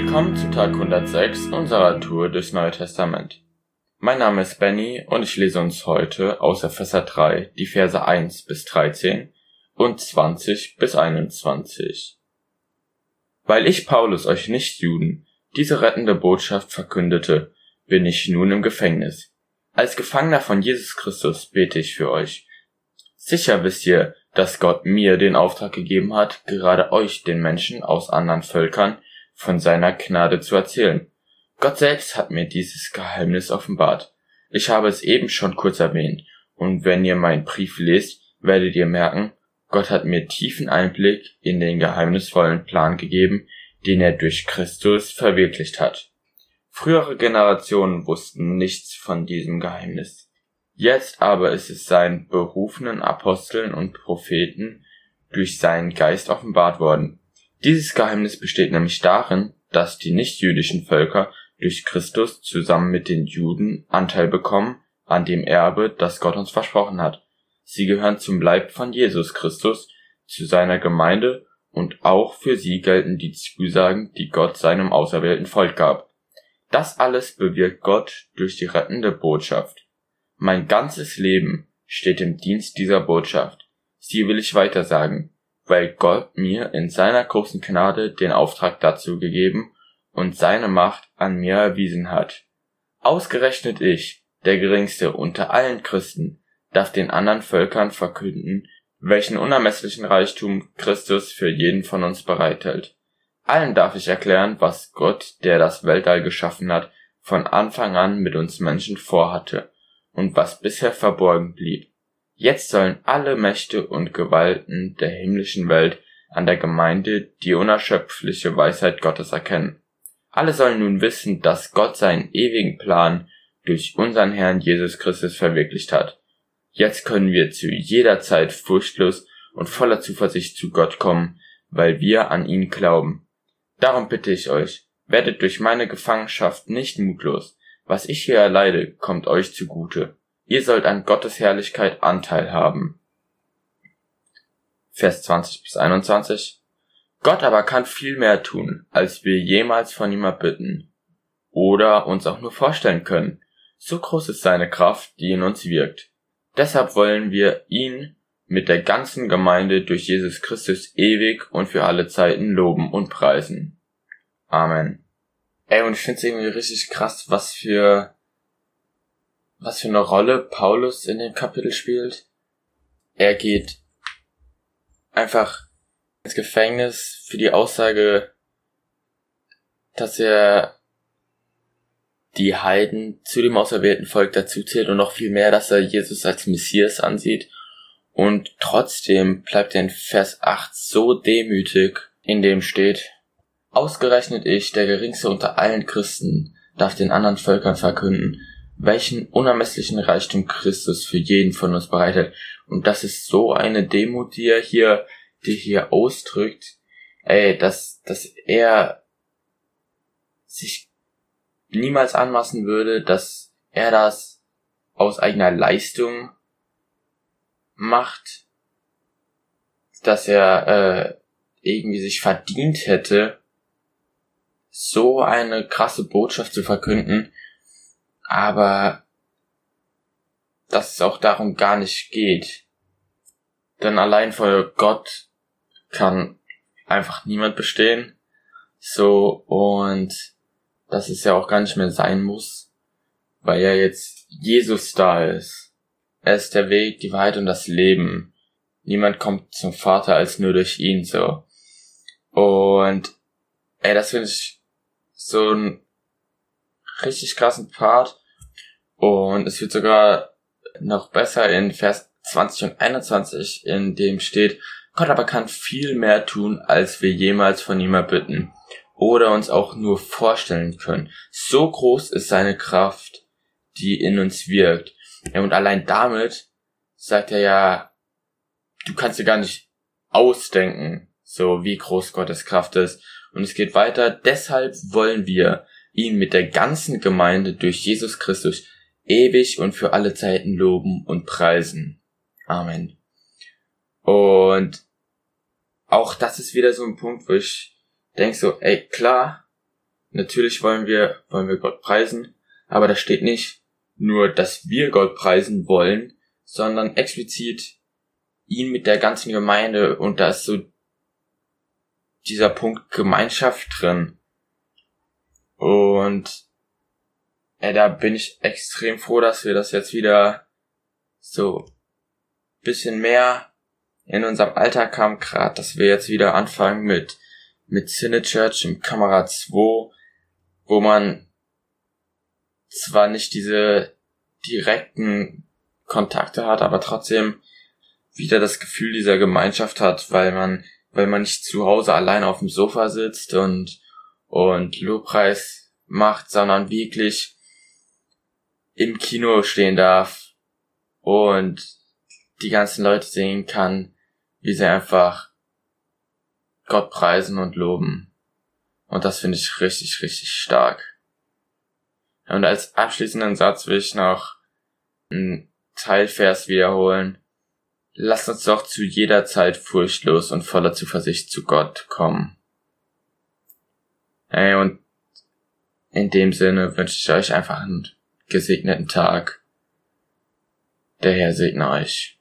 Willkommen zu Tag 106 unserer Tour durchs Neue Testament. Mein Name ist Benny und ich lese uns heute aus Epheser 3 die Verse 1 bis 13 und 20 bis 21. Weil ich, Paulus, euch Nichtjuden diese rettende Botschaft verkündete, bin ich nun im Gefängnis. Als Gefangener von Jesus Christus bete ich für euch. Sicher wisst ihr, dass Gott mir den Auftrag gegeben hat, gerade euch, den Menschen aus anderen Völkern, von seiner Gnade zu erzählen. Gott selbst hat mir dieses Geheimnis offenbart. Ich habe es eben schon kurz erwähnt, und wenn ihr meinen Brief lest, werdet ihr merken, Gott hat mir tiefen Einblick in den geheimnisvollen Plan gegeben, den er durch Christus verwirklicht hat. Frühere Generationen wussten nichts von diesem Geheimnis. Jetzt aber ist es seinen berufenen Aposteln und Propheten durch seinen Geist offenbart worden. Dieses Geheimnis besteht nämlich darin, dass die nichtjüdischen Völker durch Christus zusammen mit den Juden Anteil bekommen an dem Erbe, das Gott uns versprochen hat. Sie gehören zum Leib von Jesus Christus, zu seiner Gemeinde, und auch für sie gelten die Zusagen, die Gott seinem auserwählten Volk gab. Das alles bewirkt Gott durch die rettende Botschaft. Mein ganzes Leben steht im Dienst dieser Botschaft. Sie will ich weitersagen, weil Gott mir in seiner großen Gnade den Auftrag dazu gegeben und seine Macht an mir erwiesen hat. Ausgerechnet ich, der Geringste unter allen Christen, darf den anderen Völkern verkünden, welchen unermesslichen Reichtum Christus für jeden von uns bereithält. Allen darf ich erklären, was Gott, der das Weltall geschaffen hat, von Anfang an mit uns Menschen vorhatte und was bisher verborgen blieb. Jetzt sollen alle Mächte und Gewalten der himmlischen Welt an der Gemeinde die unerschöpfliche Weisheit Gottes erkennen. Alle sollen nun wissen, dass Gott seinen ewigen Plan durch unseren Herrn Jesus Christus verwirklicht hat. Jetzt können wir zu jeder Zeit furchtlos und voller Zuversicht zu Gott kommen, weil wir an ihn glauben. Darum bitte ich euch, werdet durch meine Gefangenschaft nicht mutlos. Was ich hier erleide, kommt euch zugute. Ihr sollt an Gottes Herrlichkeit Anteil haben. Vers 20 bis 21. Gott aber kann viel mehr tun, als wir jemals von ihm erbitten oder uns auch nur vorstellen können. So groß ist seine Kraft, die in uns wirkt. Deshalb wollen wir ihn mit der ganzen Gemeinde durch Jesus Christus ewig und für alle Zeiten loben und preisen. Amen. Und ich finde es irgendwie richtig krass, was für eine Rolle Paulus in dem Kapitel spielt. Er geht einfach ins Gefängnis für die Aussage, dass er die Heiden zu dem auserwählten Volk dazuzählt und noch viel mehr, dass er Jesus als Messias ansieht. Und trotzdem bleibt er in Vers 8 so demütig, in dem steht: Ausgerechnet ich, der Geringste unter allen Christen, darf den anderen Völkern verkünden, welchen unermesslichen Reichtum Christus für jeden von uns bereitet. Und das ist so eine Demut, die er hier ausdrückt, dass er sich niemals anmaßen würde, dass er das aus eigener Leistung macht, dass er irgendwie sich verdient hätte, so eine krasse Botschaft zu verkünden, aber dass es auch darum gar nicht geht. Denn allein vor Gott kann einfach niemand bestehen. So, und dass es ja auch gar nicht mehr sein muss, weil ja jetzt Jesus da ist. Er ist der Weg, die Wahrheit und das Leben. Niemand kommt zum Vater als nur durch ihn, so. Und, das finde ich so einen richtig krassen Part. Und es wird sogar noch besser in Vers 20 und 21, in dem steht: Gott aber kann viel mehr tun, als wir jemals von ihm erbitten oder uns auch nur vorstellen können. So groß ist seine Kraft, die in uns wirkt. Und allein damit sagt er ja, du kannst dir gar nicht ausdenken, so wie groß Gottes Kraft ist. Und es geht weiter: Deshalb wollen wir ihn mit der ganzen Gemeinde durch Jesus Christus ewig und für alle Zeiten loben und preisen. Amen. Und auch das ist wieder so ein Punkt, wo ich denke so, klar, natürlich wollen wir Gott preisen, aber da steht nicht nur, dass wir Gott preisen wollen, sondern explizit ihn mit der ganzen Gemeinde, und da ist so dieser Punkt Gemeinschaft drin. Und da bin ich extrem froh, dass wir das jetzt wieder so bisschen mehr in unserem Alltag haben, gerade, dass wir jetzt wieder anfangen mit Cine Church im Kamera 2, wo man zwar nicht diese direkten Kontakte hat, aber trotzdem wieder das Gefühl dieser Gemeinschaft hat, weil man nicht zu Hause allein auf dem Sofa sitzt und Lobpreis macht, sondern wirklich im Kino stehen darf und die ganzen Leute sehen kann, wie sie einfach Gott preisen und loben. Und das finde ich richtig, richtig stark. Und als abschließenden Satz will ich noch einen Teilvers wiederholen. Lasst uns doch zu jeder Zeit furchtlos und voller Zuversicht zu Gott kommen. Und in dem Sinne wünsche ich euch einfach einen gesegneten Tag. Der Herr segne euch.